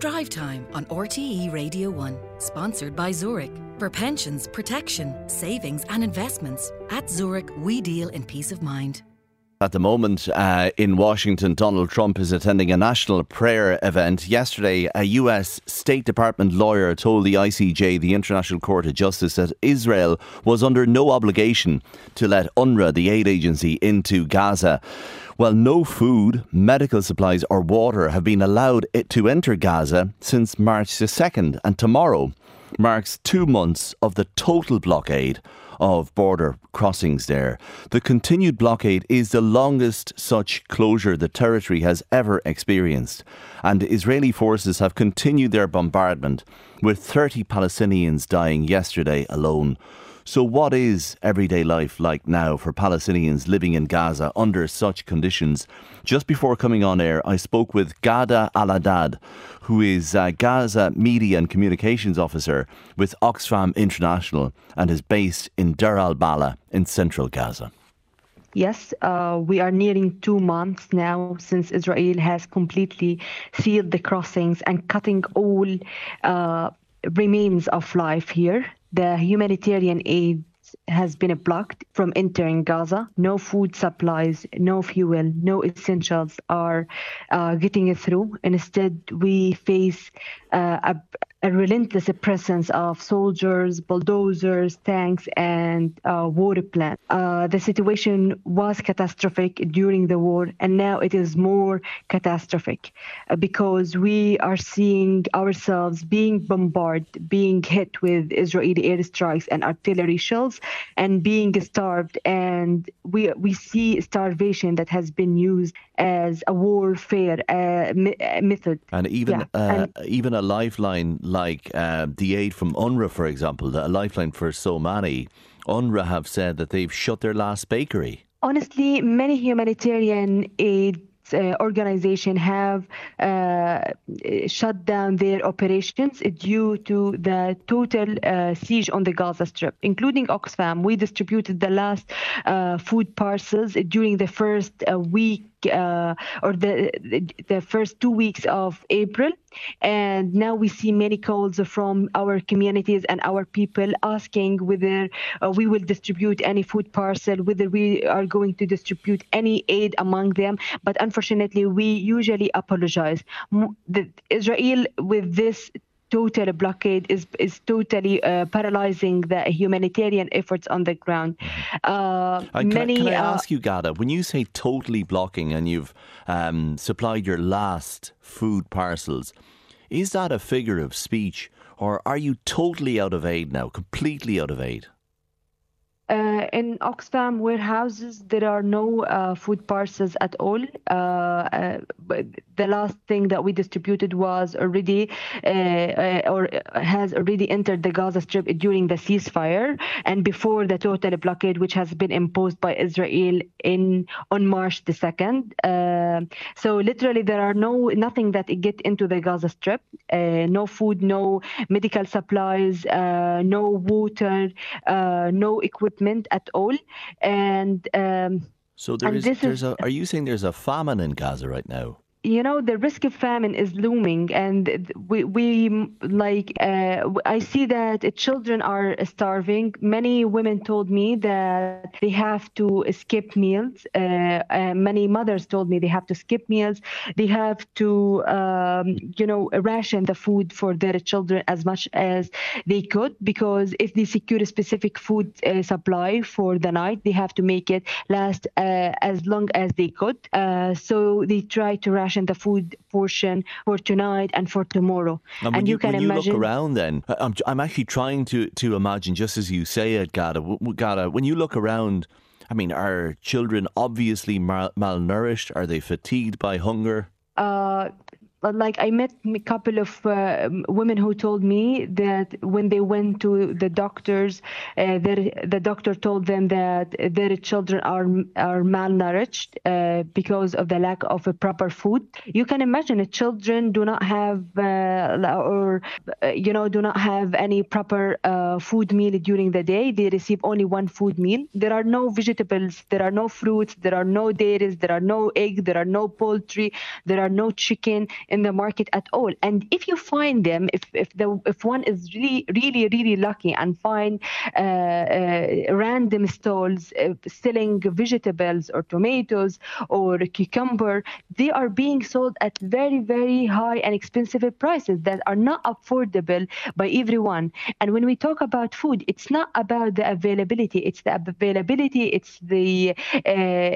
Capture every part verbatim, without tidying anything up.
Drive Time on R T E Radio one, sponsored by Zurich. For pensions, protection, savings and investments, at Zurich we deal in peace of mind. At the moment, uh, in Washington, Donald Trump is attending a national prayer event. Yesterday, a U S State Department lawyer told the I C J, the International Court of Justice, that Israel was under no obligation to let UNRWA, the aid agency, into Gaza. Well, no food, medical supplies or water have been allowed it to enter Gaza since March the second, and tomorrow marks two months of the total blockade of border crossings there. The continued blockade is the longest such closure the territory has ever experienced, and Israeli forces have continued their bombardment, with thirty Palestinians dying yesterday alone. So what is everyday life like now for Palestinians living in Gaza under such conditions? Just before coming on air, I spoke with Ghada Al-Haddad, who is a Gaza Media and Communications Officer with Oxfam International and is based in Deir al-Balah in central Gaza. Yes, uh, we are nearing two months now since Israel has completely sealed the crossings and cutting all uh, remains of life here. The humanitarian aid has been blocked from entering Gaza. No food supplies, no fuel, no essentials are uh, getting through. Instead, we face uh, a, a relentless presence of soldiers, bulldozers, tanks, and uh, water plants. Uh, the situation was catastrophic during the war, and now it is more catastrophic uh, because we are seeing ourselves being bombarded, being hit with Israeli airstrikes and artillery shells, and being starved. And we we see starvation that has been used as a warfare uh, me- method. And even yeah. uh, and even a lifeline like uh, the aid from UNRWA, for example, a lifeline for so many, UNRWA have said that they've shut their last bakery. Honestly, many humanitarian aid Uh, organization have uh, shut down their operations due to the total uh, siege on the Gaza Strip, including Oxfam. We distributed the last uh, food parcels during the first uh, week uh, or the the first two weeks of April. And now we see many calls from our communities and our people asking whether uh, we will distribute any food parcel, whether we are going to distribute any aid among them. But unfortunately, we usually apologize. The, Israel, with this total blockade, is is totally uh, paralyzing the humanitarian efforts on the ground. Uh, I, can, many, I, can I uh, ask you, Ghada, when you say totally blocking and you've um, supplied your last food parcels, is that a figure of speech, or are you totally out of aid now, completely out of aid? Uh, in Oxfam warehouses, there are no uh, food parcels at all. Uh, uh, but the last thing that we distributed was already uh, uh, or has already entered the Gaza Strip during the ceasefire and before the total blockade, which has been imposed by Israel in on March the second. Uh, so literally, there are no nothing that get into the Gaza Strip. Uh, no food, no medical supplies, uh, no water, uh, no equipment at all. And um, so there is, there's is, a, are you saying there's a famine in Gaza right now? You know, the risk of famine is looming, and we, we like, uh, I see that children are starving. Many women told me that they have to skip meals. Uh, uh, many mothers told me they have to skip meals. They have to, um, you know, ration the food for their children as much as they could, because if they secure a specific food uh, supply for the night, they have to make it last uh, as long as they could. Uh, so they try to ration the food portion for tonight and for tomorrow. And, and you, you can when you imagine, look around then, I'm, I'm actually trying to, to imagine, just as you say it, Ghada, Ghada, when you look around, I mean, are children obviously mal- malnourished? Are they fatigued by hunger? Uh, like I met a couple of uh, women who told me that when they went to the doctors, uh, their, the doctor told them that their children are are malnourished uh, because of the lack of a proper food. You can imagine that children do not have uh, or uh, you know do not have any proper uh, food meal during the day. They receive only one food meal. There are no vegetables, there are no fruits, there are no dairies, there are no eggs, there are no poultry, there are no chicken. in the market at all. And if you find them, if if the if one is really really really lucky and find uh, uh, random stalls uh, selling vegetables or tomatoes or cucumber, they are being sold at very very high and expensive prices that are not affordable by everyone. And when we talk about food, it's not about the availability, it's the availability, it's the uh,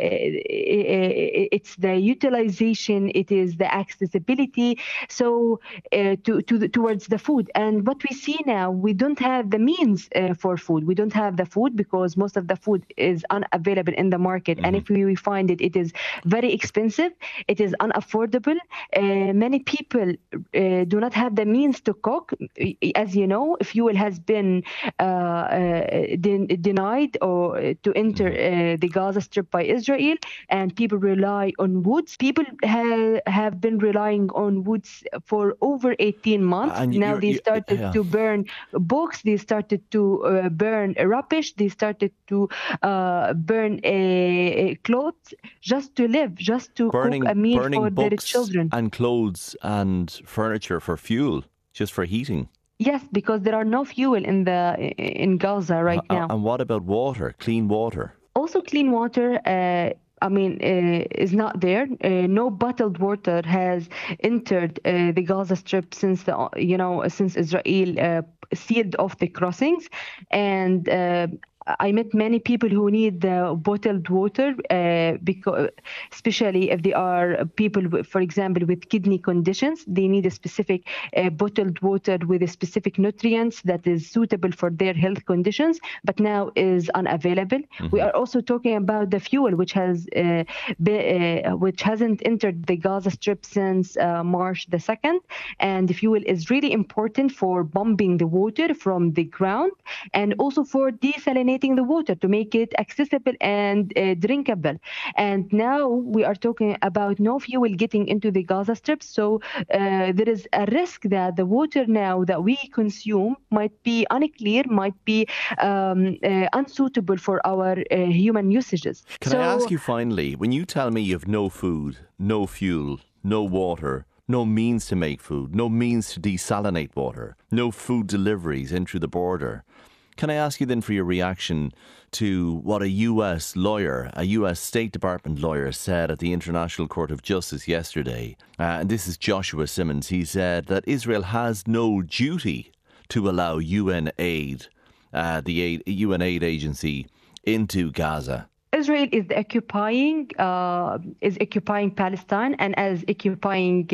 it's the utilization, it is the accessibility. So uh, to, to the, towards the food. And what we see now, we don't have the means uh, for food. We don't have the food because most of the food is unavailable in the market. Mm-hmm. And if we find it, it is very expensive, it is unaffordable. Uh, many people uh, do not have the means to cook. As you know, fuel has been uh, uh, de- denied or to enter uh, the Gaza Strip by Israel, and people rely on woods. People ha- have been relying on woods for over eighteen months. And now they started yeah. to burn books, they started to uh, burn rubbish, they started to uh, burn uh, clothes just to live, just to burning, cook a meal burning for their books children. And clothes and furniture for fuel, just for heating. Yes, because there are no fuel in the in Gaza right uh, now. And what about water, clean water? Also, clean water, uh, I mean, uh, is not there. Uh, no bottled water has entered uh, the Gaza Strip since the you know since Israel uh, sealed off the crossings, and uh, I met many people who need the bottled water, uh, because especially if they are people, with, for example, with kidney conditions, they need a specific uh, bottled water with a specific nutrients that is suitable for their health conditions, but now is unavailable. Mm-hmm. We are also talking about the fuel, which has uh, be, uh, which hasn't entered the Gaza Strip since uh, March the second, and the fuel is really important for pumping the water from the ground and also for desalinating the water to make it accessible and uh, drinkable. And now we are talking about no fuel getting into the Gaza Strip, so uh, there is a risk that the water now that we consume might be unclear, might be um, uh, unsuitable for our uh, human usages. Can so, I ask you finally, when you tell me you have no food, no fuel, no water, no means to make food, no means to desalinate water, no food deliveries in through the border, can I ask you then for your reaction to what a U S lawyer, a U S State Department lawyer said at the International Court of Justice yesterday? Uh, and this is Joshua Simmons. He said that Israel has no duty to allow U N aid, uh, the aid, U N aid agency, into Gaza. Israel is occupying uh, is occupying Palestine, and as occupying,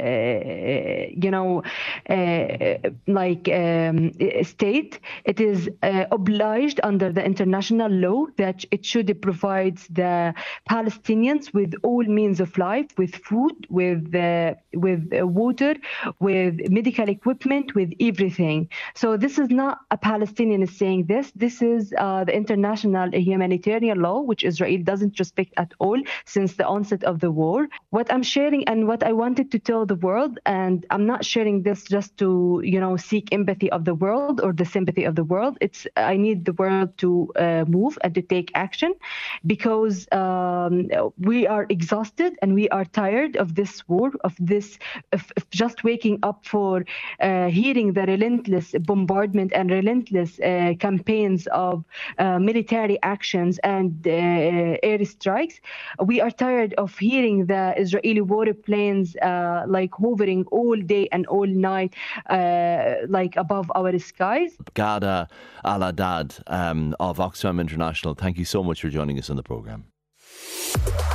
uh, you know, uh, like um, state, it is uh, obliged under the international law that it should provide the Palestinians with all means of life, with food, with uh, with uh, water, with medical equipment, with everything. So this is not a Palestinian is saying this. This is uh, the international humanitarian law, which Israel doesn't respect at all since the onset of the war. What I'm sharing and what I wanted to tell the world, and I'm not sharing this just to, you know, seek empathy of the world or the sympathy of the world. It's I need the world to uh, move and to take action, because um, we are exhausted and we are tired of this war, of this, of, of just waking up for uh, hearing the relentless bombardment and relentless uh, campaigns of uh, military actions and uh, airstrikes. We are tired of hearing the Israeli warplanes uh, like hovering all day and all night, uh, like above our skies. Ghada Al-Haddad um, of Oxfam International, thank you so much for joining us on the programme.